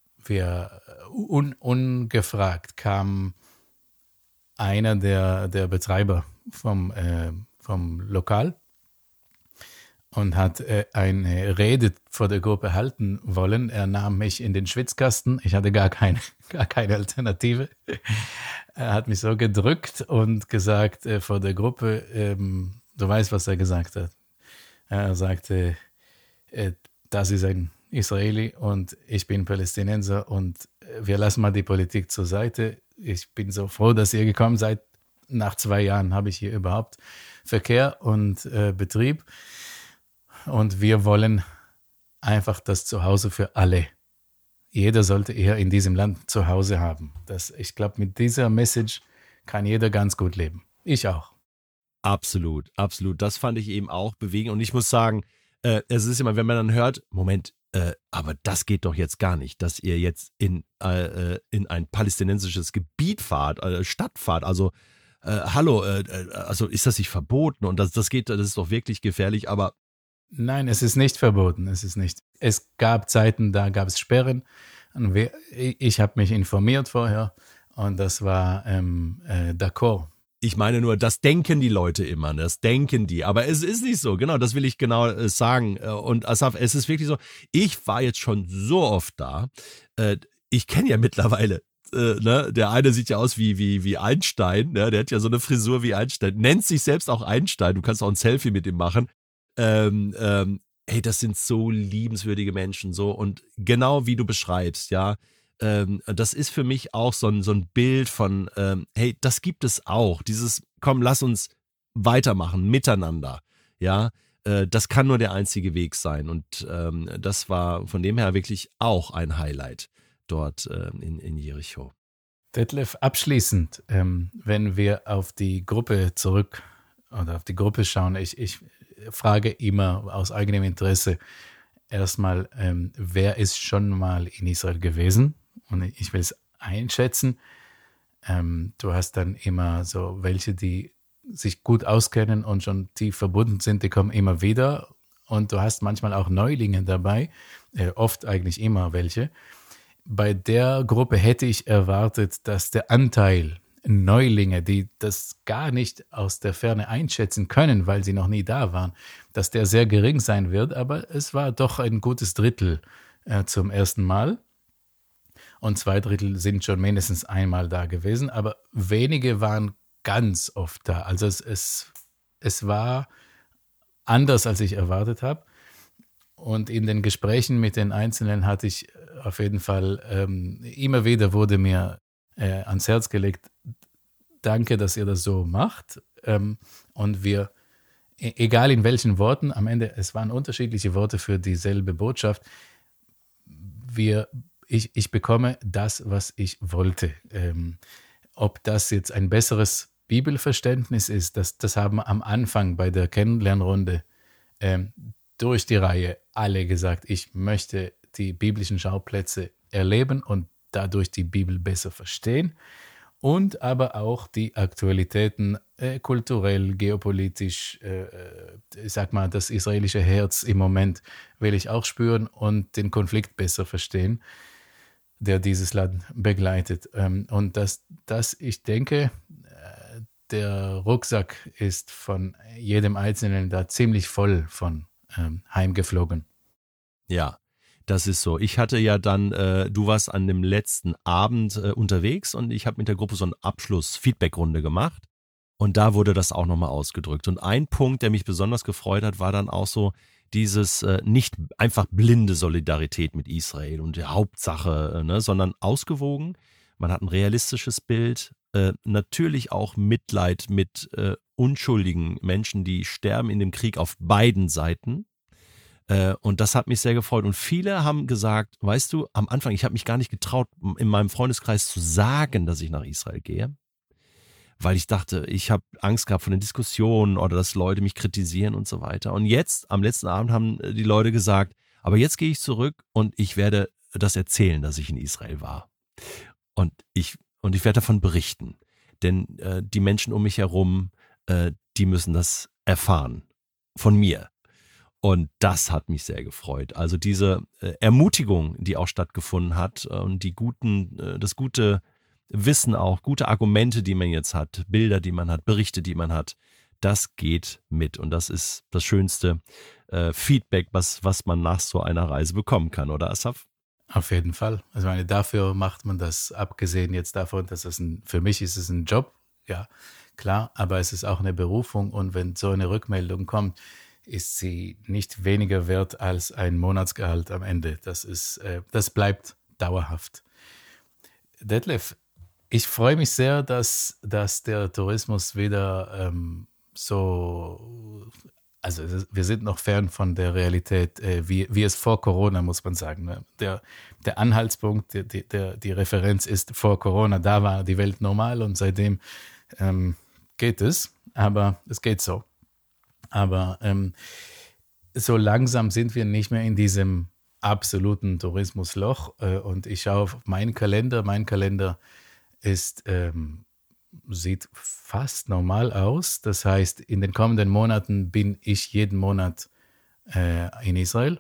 Ungefragt kam einer der Betreiber vom Lokal und hat eine Rede vor der Gruppe halten wollen. Er nahm mich in den Schwitzkasten. Ich hatte gar keine Alternative. Er hat mich so gedrückt und gesagt vor der Gruppe, du weißt, was er gesagt hat. Er sagte, das ist ein Israeli und ich bin Palästinenser und wir lassen mal die Politik zur Seite. Ich bin so froh, dass ihr gekommen seid. Nach 2 Jahren habe ich hier überhaupt Verkehr und Betrieb. Und wir wollen einfach das Zuhause für alle. Jeder sollte eher in diesem Land Zuhause haben. Ich glaube, mit dieser Message kann jeder ganz gut leben. Ich auch. Absolut, absolut. Das fand ich eben auch bewegend. Und ich muss sagen, es ist immer, wenn man dann hört, Moment, aber das geht doch jetzt gar nicht, dass ihr jetzt in ein palästinensisches Gebiet fahrt, Stadt fahrt. Also, hallo, also ist das nicht verboten? Und das ist doch wirklich gefährlich, aber Nein, es ist nicht verboten. Es ist nicht. Es gab Zeiten, da gab es Sperren. Und ich habe mich informiert vorher und das war d'accord. ich meine nur, das denken die Leute immer, das denken die. Aber es ist nicht so, genau, das will ich genau sagen. Und Asaf, es ist wirklich so, ich war jetzt schon so oft da. Ich kenne ja mittlerweile, ne, der eine sieht ja aus wie Einstein, ne, der hat ja so eine Frisur wie Einstein, nennt sich selbst auch Einstein, du kannst auch ein Selfie mit ihm machen. Hey, das sind so liebenswürdige Menschen, so und genau wie du beschreibst, ja, das ist für mich auch so ein Bild von, hey, das gibt es auch, dieses, komm, lass uns weitermachen, miteinander, ja, das kann nur der einzige Weg sein und das war von dem her wirklich auch ein Highlight dort in Jericho. Detlef, abschließend, wenn wir auf die Gruppe schauen, ich frage immer aus eigenem Interesse erstmal, wer ist schon mal in Israel gewesen? Und ich will es einschätzen. Du hast dann immer so welche, die sich gut auskennen und schon tief verbunden sind, die kommen immer wieder. Und du hast manchmal auch Neulinge dabei, oft eigentlich immer welche. Bei der Gruppe hätte ich erwartet, dass der Anteil Neulinge, die das gar nicht aus der Ferne einschätzen können, weil sie noch nie da waren, dass der sehr gering sein wird. Aber es war doch ein gutes Drittel zum ersten Mal. Und 2 Drittel sind schon mindestens einmal da gewesen. Aber wenige waren ganz oft da. Also es war anders, als ich erwartet habe. Und in den Gesprächen mit den Einzelnen hatte ich auf jeden Fall, immer wieder wurde mir ans Herz gelegt, danke, dass ihr das so macht. Und wir, egal in welchen Worten, am Ende, es waren unterschiedliche Worte für dieselbe Botschaft, ich bekomme das, was ich wollte. Ob das jetzt ein besseres Bibelverständnis ist, das haben am Anfang bei der Kennenlernrunde durch die Reihe alle gesagt, ich möchte die biblischen Schauplätze erleben und dadurch die Bibel besser verstehen und aber auch die Aktualitäten kulturell, geopolitisch, ich sag mal, das israelische Herz im Moment will ich auch spüren und den Konflikt besser verstehen, der dieses Land begleitet. Und ich denke, der Rucksack ist von jedem Einzelnen da ziemlich voll von heimgeflogen. Ja, das ist so. Ich hatte ja dann, du warst an dem letzten Abend unterwegs und ich habe mit der Gruppe so eine Abschluss-Feedback-Runde gemacht und da wurde das auch nochmal ausgedrückt. Und ein Punkt, der mich besonders gefreut hat, war dann auch so dieses nicht einfach blinde Solidarität mit Israel und die Hauptsache, ne, sondern ausgewogen. Man hat ein realistisches Bild, natürlich auch Mitleid mit unschuldigen Menschen, die sterben in dem Krieg auf beiden Seiten. Und das hat mich sehr gefreut. Und viele haben gesagt, weißt du, am Anfang, ich habe mich gar nicht getraut, in meinem Freundeskreis zu sagen, dass ich nach Israel gehe, weil ich dachte, ich habe Angst gehabt vor den Diskussionen oder dass Leute mich kritisieren und so weiter. Und jetzt, am letzten Abend, haben die Leute gesagt, aber jetzt gehe ich zurück und ich werde das erzählen, dass ich in Israel war. Und ich werde davon berichten. Denn die Menschen um mich herum, die müssen das erfahren. Von mir. Und das hat mich sehr gefreut. Also diese Ermutigung, die auch stattgefunden hat und das gute Wissen auch, gute Argumente, die man jetzt hat, Bilder, die man hat, Berichte, die man hat, das geht mit. Und das ist das schönste Feedback, was man nach so einer Reise bekommen kann, oder Asaf? Auf jeden Fall. Also dafür macht man das, abgesehen jetzt davon, dass für mich ist es ein Job, ja, klar, aber es ist auch eine Berufung und wenn so eine Rückmeldung kommt, ist sie nicht weniger wert als ein Monatsgehalt am Ende. Das bleibt dauerhaft. Detlef, ich freue mich sehr, dass der Tourismus wieder also wir sind noch fern von der Realität, wie es vor Corona, muss man sagen. Ne? Der Anhaltspunkt, die Referenz ist vor Corona, da war die Welt normal und seitdem geht es, aber es geht so. Aber so langsam sind wir nicht mehr in diesem absoluten Tourismusloch und ich schaue auf meinen Kalender. Mein Kalender sieht fast normal aus. Das heißt, in den kommenden Monaten bin ich jeden Monat in Israel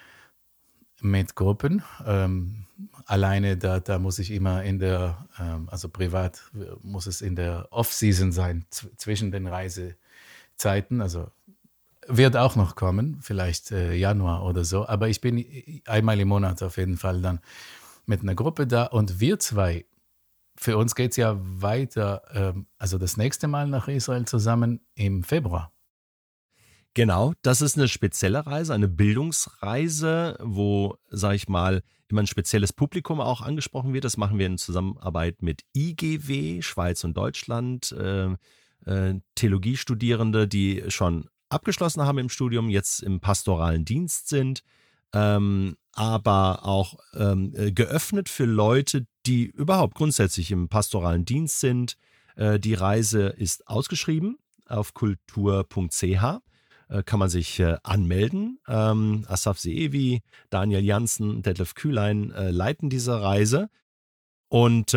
mit Gruppen. Alleine da muss ich immer also privat muss es in der Off-Season sein, zwischen den Reisezeiten. Also wird auch noch kommen, vielleicht Januar oder so. Aber ich bin einmal im Monat auf jeden Fall dann mit einer Gruppe da und wir zwei, für uns geht es ja weiter, also das nächste Mal nach Israel zusammen im Februar. Genau, das ist eine spezielle Reise, eine Bildungsreise, wo, sage ich mal, immer ein spezielles Publikum auch angesprochen wird. Das machen wir in Zusammenarbeit mit IGW, Schweiz und Deutschland, Theologiestudierende, die schon abgeschlossen haben im Studium, jetzt im pastoralen Dienst sind, aber auch geöffnet für Leute, die überhaupt grundsätzlich im pastoralen Dienst sind. Die Reise ist ausgeschrieben auf kultur.ch. Kann man sich anmelden. Asaf Seevi, Daniel Janssen, Detlef Kühlein leiten diese Reise. Und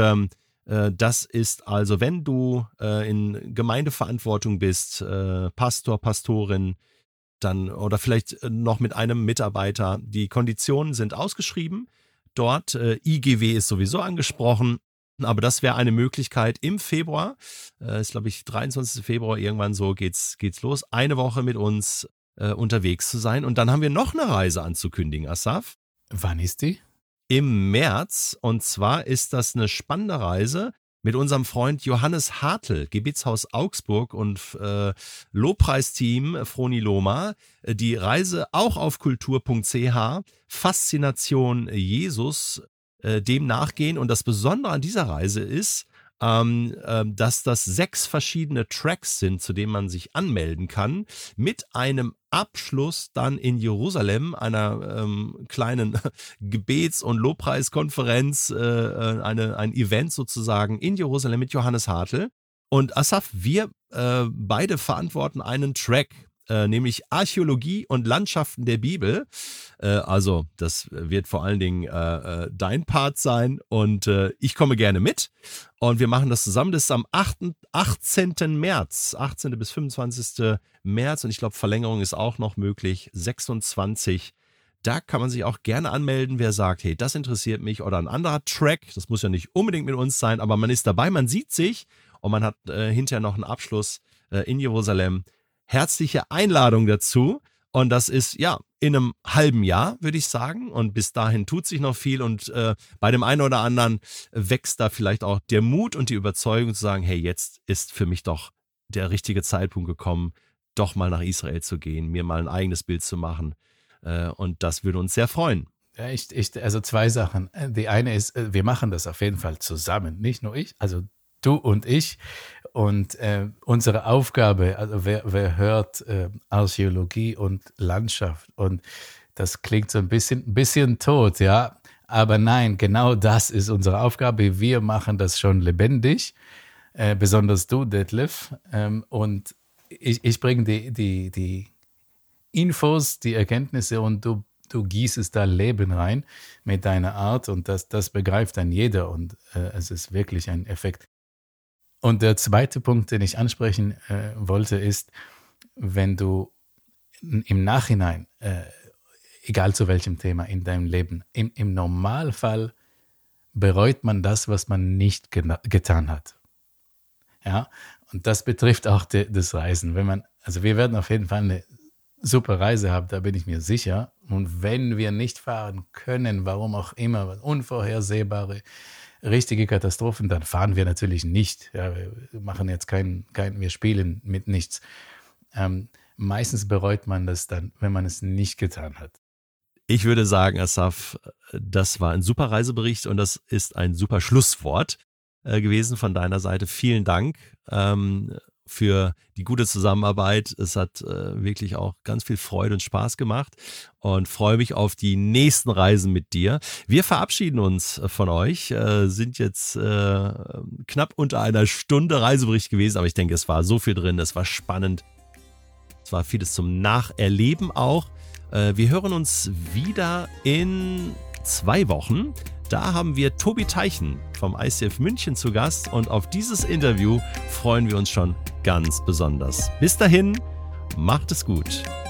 das ist also, wenn du in Gemeindeverantwortung bist, Pastor, Pastorin, dann oder vielleicht noch mit einem Mitarbeiter. Die Konditionen sind ausgeschrieben. Dort, IGW ist sowieso angesprochen. Aber das wäre eine Möglichkeit im Februar, ist glaube ich 23. Februar, irgendwann so geht's los, eine Woche mit uns unterwegs zu sein. Und dann haben wir noch eine Reise anzukündigen, Asaf. Wann ist die? Im März. Und zwar ist das eine spannende Reise mit unserem Freund Johannes Hartl, Gebetshaus Augsburg und Lobpreisteam Froni Loma. Die Reise auch auf kultur.ch, Faszination Jesus, dem nachgehen. Und das Besondere an dieser Reise ist, dass das 6 verschiedene Tracks sind, zu denen man sich anmelden kann, mit einem Abschluss dann in Jerusalem, einer kleinen Gebets- und Lobpreiskonferenz, ein Event sozusagen in Jerusalem mit Johannes Hartl. Und Asaf, wir beide verantworten einen Track, nämlich Archäologie und Landschaften der Bibel. Also das wird vor allen Dingen dein Part sein und ich komme gerne mit. Und wir machen das zusammen. Das ist am 18. März, 18. bis 25. März und ich glaube Verlängerung ist auch noch möglich, 26. Da kann man sich auch gerne anmelden, wer sagt, hey, das interessiert mich oder ein anderer Track. Das muss ja nicht unbedingt mit uns sein, aber man ist dabei, man sieht sich und man hat hinterher noch einen Abschluss in Jerusalem. Herzliche Einladung dazu und das ist ja in einem halben Jahr, würde ich sagen, und bis dahin tut sich noch viel und bei dem einen oder anderen wächst da vielleicht auch der Mut und die Überzeugung zu sagen, hey, jetzt ist für mich doch der richtige Zeitpunkt gekommen, doch mal nach Israel zu gehen, mir mal ein eigenes Bild zu machen und das würde uns sehr freuen. Ja, also 2 Sachen. Die eine ist, wir machen das auf jeden Fall zusammen, nicht nur ich, also du und ich. Und unsere Aufgabe, also wer hört Archäologie und Landschaft und das klingt so ein bisschen tot, ja, aber nein, genau das ist unsere Aufgabe. Wir machen das schon lebendig, besonders du, Detlef, und ich bringe die Infos, die Erkenntnisse und du gießest da Leben rein mit deiner Art und das begreift dann jeder und es ist wirklich ein Effekt. Und der zweite Punkt, den ich ansprechen wollte, ist, wenn du im Nachhinein, egal zu welchem Thema in deinem Leben, im Normalfall bereut man das, was man nicht getan hat. Ja, Und das betrifft auch das Reisen. Also wir werden auf jeden Fall eine super Reise haben, da bin ich mir sicher. Und wenn wir nicht fahren können, warum auch immer, unvorhersehbare, richtige Katastrophen, dann fahren wir natürlich nicht. Ja, wir machen jetzt wir spielen mit nichts. Meistens bereut man das dann, wenn man es nicht getan hat. Ich würde sagen, Asaf, das war ein super Reisebericht und das ist ein super Schlusswort gewesen von deiner Seite. Vielen Dank für die gute Zusammenarbeit. Es hat wirklich auch ganz viel Freude und Spaß gemacht und freue mich auf die nächsten Reisen mit dir. Wir verabschieden uns von euch, sind jetzt knapp unter einer Stunde Reisebericht gewesen, aber ich denke, es war so viel drin, es war spannend, es war vieles zum Nacherleben auch. Wir hören uns wieder in 2 Wochen. Da haben wir Tobi Teichen vom ICF München zu Gast und auf dieses Interview freuen wir uns schon ganz besonders. Bis dahin, macht es gut.